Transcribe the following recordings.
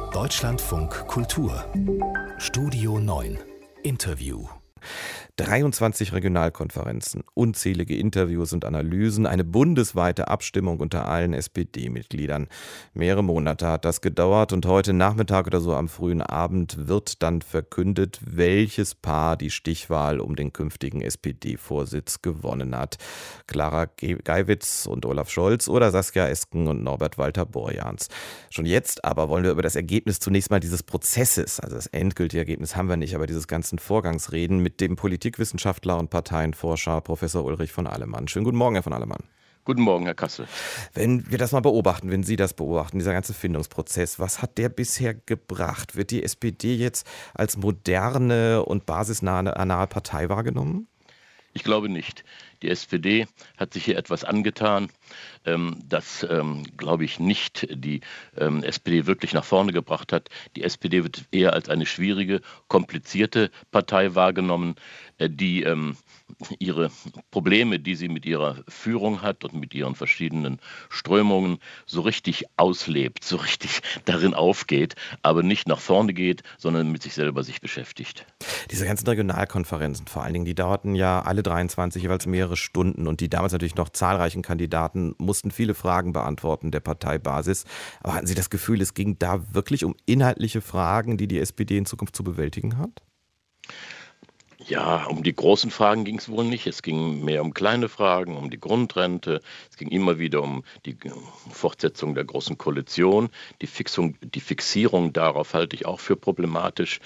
Deutschlandfunk Kultur Studio 9 Interview 23 Regionalkonferenzen, unzählige Interviews und Analysen, eine bundesweite Abstimmung unter allen SPD-Mitgliedern. Mehrere Monate hat das gedauert und heute Nachmittag oder so am frühen Abend wird dann verkündet, welches Paar die Stichwahl um den künftigen SPD-Vorsitz gewonnen hat. Clara Geiwitz und Olaf Scholz oder Saskia Esken und Norbert Walter-Borjans. Schon jetzt aber wollen wir über das Ergebnis zunächst mal dieses Prozesses, also das endgültige Ergebnis haben wir nicht, aber dieses ganzen Vorgangs reden mit dem Politikwissenschaftler und Parteienforscher Professor Ulrich von Allemann. Schönen guten Morgen, Herr von Allemann. Guten Morgen, Herr Kassel. Wenn wir das mal beobachten, wenn Sie das beobachten, dieser ganze Findungsprozess, was hat der bisher gebracht? Wird die SPD jetzt als moderne und basisnahe Partei wahrgenommen? Ich glaube nicht. Die SPD hat sich hier etwas angetan, das, glaube ich, nicht die SPD wirklich nach vorne gebracht hat. Die SPD wird eher als eine schwierige, komplizierte Partei wahrgenommen, die ihre Probleme, die sie mit ihrer Führung hat und mit ihren verschiedenen Strömungen so richtig auslebt, so richtig darin aufgeht, aber nicht nach vorne geht, sondern mit sich selber sich beschäftigt. Diese ganzen Regionalkonferenzen vor allen Dingen, die dauerten ja alle 23 jeweils mehrere Stunden und die damals natürlich noch zahlreichen Kandidaten mussten viele Fragen beantworten der Parteibasis. Aber hatten Sie das Gefühl, es ging da wirklich um inhaltliche Fragen, die die SPD in Zukunft zu bewältigen hat? Ja, um die großen Fragen ging es wohl nicht. Es ging mehr um kleine Fragen, um die Grundrente. Es ging immer wieder um die Fortsetzung der Großen Koalition. Die Fixierung darauf halte ich auch für problematisch.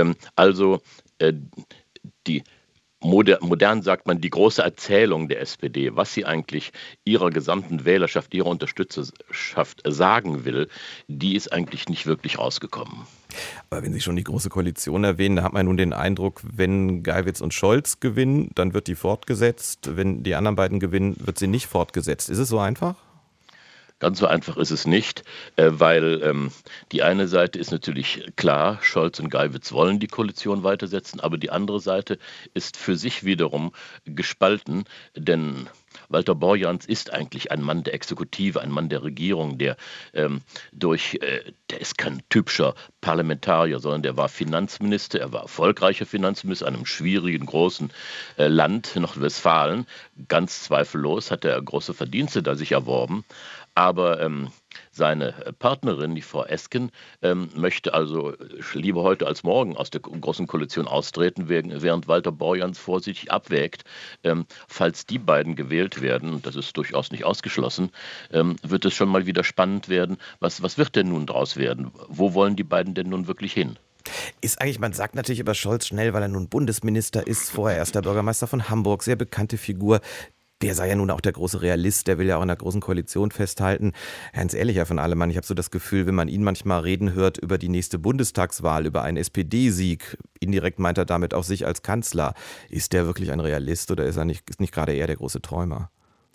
Die modern sagt man, die große Erzählung der SPD, was sie eigentlich ihrer gesamten Wählerschaft, ihrer Unterstützerschaft sagen will, die ist eigentlich nicht wirklich rausgekommen. Aber wenn Sie schon die Große Koalition erwähnen, da hat man nun den Eindruck, wenn Geiwitz und Scholz gewinnen, dann wird die fortgesetzt. Wenn die anderen beiden gewinnen, wird sie nicht fortgesetzt. Ist es so einfach? Ganz so einfach ist es nicht, weil die eine Seite ist natürlich klar, Scholz und Geiwitz wollen die Koalition weitersetzen, aber die andere Seite ist für sich wiederum gespalten, denn Walter Borjans ist eigentlich ein Mann der Exekutive, ein Mann der Regierung, der ist kein typischer Parlamentarier, sondern der war Finanzminister, er war erfolgreicher Finanzminister in einem schwierigen, großen Land, Nordrhein-Westfalen. Ganz zweifellos hat er große Verdienste da sich erworben. Aber seine Partnerin, die Frau Esken, möchte also lieber heute als morgen aus der Großen Koalition austreten, während Walter Borjans vorsichtig abwägt, falls die beiden gewählt werden, und das ist durchaus nicht ausgeschlossen, wird es schon mal wieder spannend werden, was wird denn nun draus werden? Wo wollen die beiden denn nun wirklich hin? Ist eigentlich, man sagt natürlich über Scholz schnell, weil er nun Bundesminister ist, vorher erster Bürgermeister von Hamburg, sehr bekannte Figur. Der sei ja nun auch der große Realist, der will ja auch in der Großen Koalition festhalten. Ganz ehrlich, Herr von Allemann, ich habe so das Gefühl, wenn man ihn manchmal reden hört über die nächste Bundestagswahl, über einen SPD-Sieg, indirekt meint er damit auch sich als Kanzler. Ist der wirklich ein Realist oder ist nicht gerade eher der große Träumer?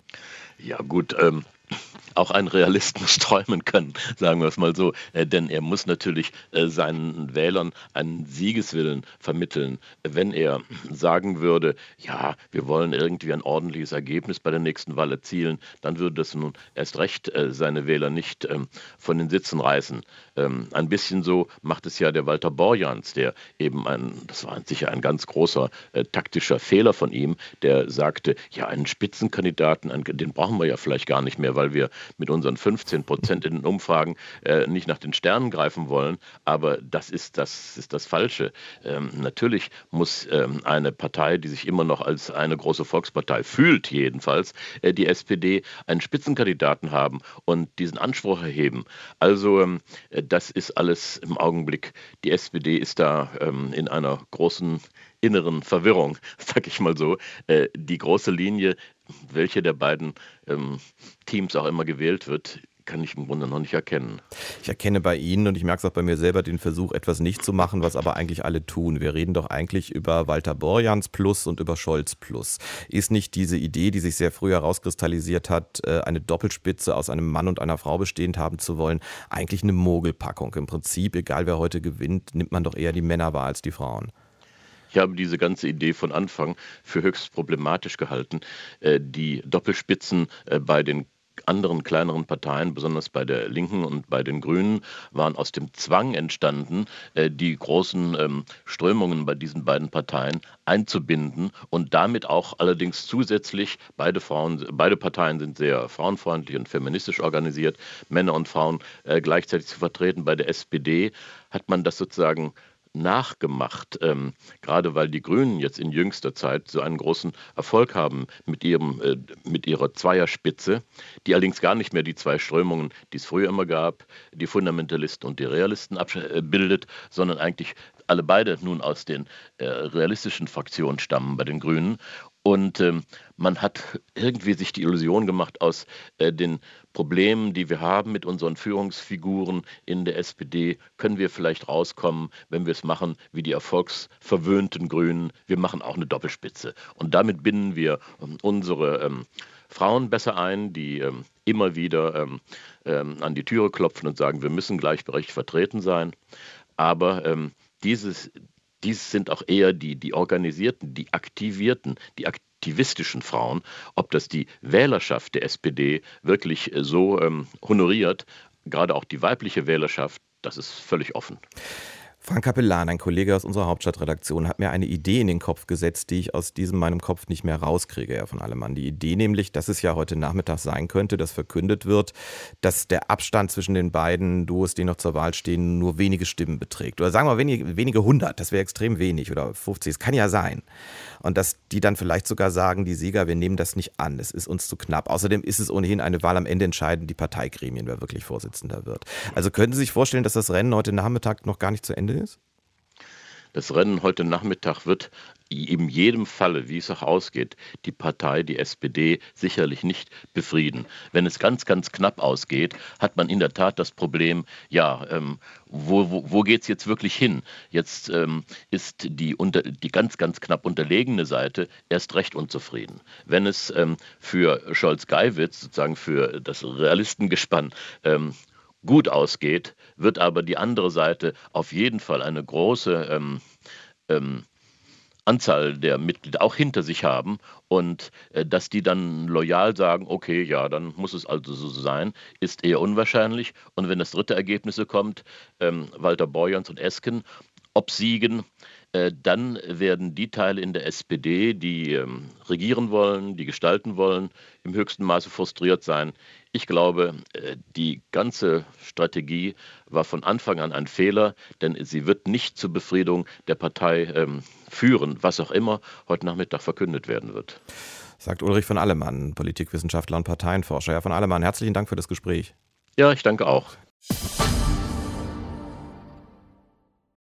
Ja gut, auch ein Realist muss träumen können, sagen wir es mal so, denn er muss natürlich seinen Wählern einen Siegeswillen vermitteln. Wenn er sagen würde, ja, wir wollen irgendwie ein ordentliches Ergebnis bei der nächsten Wahl erzielen, dann würde das nun erst recht seine Wähler nicht von den Sitzen reißen. Ein bisschen so macht es ja der Walter Borjans, der eben das war sicher ein ganz großer taktischer Fehler von ihm, der sagte, ja, einen Spitzenkandidaten, den brauchen wir ja vielleicht gar nicht mehr, weil wir mit unseren 15% in den Umfragen nicht nach den Sternen greifen wollen, aber das ist das Falsche. Natürlich muss eine Partei, die sich immer noch als eine große Volkspartei fühlt, jedenfalls, die SPD, einen Spitzenkandidaten haben und diesen Anspruch erheben. Also das ist alles im Augenblick, die SPD ist da in einer großen inneren Verwirrung, sag ich mal so. Die große Linie, welche der beiden Teams auch immer gewählt wird, kann ich im Grunde noch nicht erkennen. Ich erkenne bei Ihnen und ich merke es auch bei mir selber den Versuch, etwas nicht zu machen, was aber eigentlich alle tun. Wir reden doch eigentlich über Walter Borjans Plus und über Scholz Plus. Ist nicht diese Idee, die sich sehr früh herauskristallisiert hat, eine Doppelspitze aus einem Mann und einer Frau bestehend haben zu wollen, eigentlich eine Mogelpackung? Im Prinzip, egal wer heute gewinnt, nimmt man doch eher die Männer wahr als die Frauen. Ich habe diese ganze Idee von Anfang für höchst problematisch gehalten. Die Doppelspitzen bei den anderen kleineren Parteien, besonders bei der Linken und bei den Grünen, waren aus dem Zwang entstanden, die großen Strömungen bei diesen beiden Parteien einzubinden und damit auch allerdings zusätzlich, beide Parteien sind sehr frauenfreundlich und feministisch organisiert, Männer und Frauen gleichzeitig zu vertreten. Bei der SPD hat man das sozusagen nachgemacht, gerade weil die Grünen jetzt in jüngster Zeit so einen großen Erfolg haben mit ihrer Zweierspitze, die allerdings gar nicht mehr die zwei Strömungen, die es früher immer gab, die Fundamentalisten und die Realisten bildet, sondern eigentlich alle beide nun aus den realistischen Fraktionen stammen bei den Grünen. Und man hat irgendwie sich die Illusion gemacht, aus den Problemen, die wir haben mit unseren Führungsfiguren in der SPD, können wir vielleicht rauskommen, wenn wir es machen wie die erfolgsverwöhnten Grünen. Wir machen auch eine Doppelspitze. Und damit binden wir unsere Frauen besser ein, die immer wieder an die Türe klopfen und sagen, wir müssen gleichberechtigt vertreten sein. Aber dies sind auch eher die organisierten, die aktivierten, die aktivistischen Frauen. Ob das die Wählerschaft der SPD wirklich so honoriert, gerade auch die weibliche Wählerschaft, das ist völlig offen. Frank Capellan, ein Kollege aus unserer Hauptstadtredaktion, hat mir eine Idee in den Kopf gesetzt, die ich aus meinem Kopf nicht mehr rauskriege, Herr von Allemann. Die Idee nämlich, dass es ja heute Nachmittag sein könnte, dass verkündet wird, dass der Abstand zwischen den beiden Duos, die noch zur Wahl stehen, nur wenige Stimmen beträgt. Oder sagen wir wenige 100, das wäre extrem wenig, oder 50, es kann ja sein. Und dass die dann vielleicht sogar sagen, die Sieger, wir nehmen das nicht an, es ist uns zu knapp. Außerdem ist es ohnehin eine Wahl, am Ende entscheiden die Parteigremien, wer wirklich Vorsitzender wird. Also können Sie sich vorstellen, dass das Rennen heute Nachmittag noch gar nicht zu Ende ist? Das Rennen heute Nachmittag wird in jedem Falle, wie es auch ausgeht, die Partei, die SPD, sicherlich nicht befrieden. Wenn es ganz, ganz knapp ausgeht, hat man in der Tat das Problem, wo geht es jetzt wirklich hin? Jetzt ist die ganz, ganz knapp unterlegene Seite erst recht unzufrieden. Wenn es für Scholz-Geiwitz, sozusagen für das Realistengespann, gut ausgeht, wird aber die andere Seite auf jeden Fall eine große Anzahl der Mitglieder auch hinter sich haben und dass die dann loyal sagen, okay, ja, dann muss es also so sein, ist eher unwahrscheinlich. Und wenn das dritte Ergebnis kommt, Walter Borjans und Esken obsiegen, dann werden die Teile in der SPD, die regieren wollen, die gestalten wollen, im höchsten Maße frustriert sein. Ich glaube, die ganze Strategie war von Anfang an ein Fehler, denn sie wird nicht zur Befriedung der Partei führen, was auch immer heute Nachmittag verkündet werden wird. Sagt Ulrich von Allemann, Politikwissenschaftler und Parteienforscher. Herr von Allemann, herzlichen Dank für das Gespräch. Ja, ich danke auch.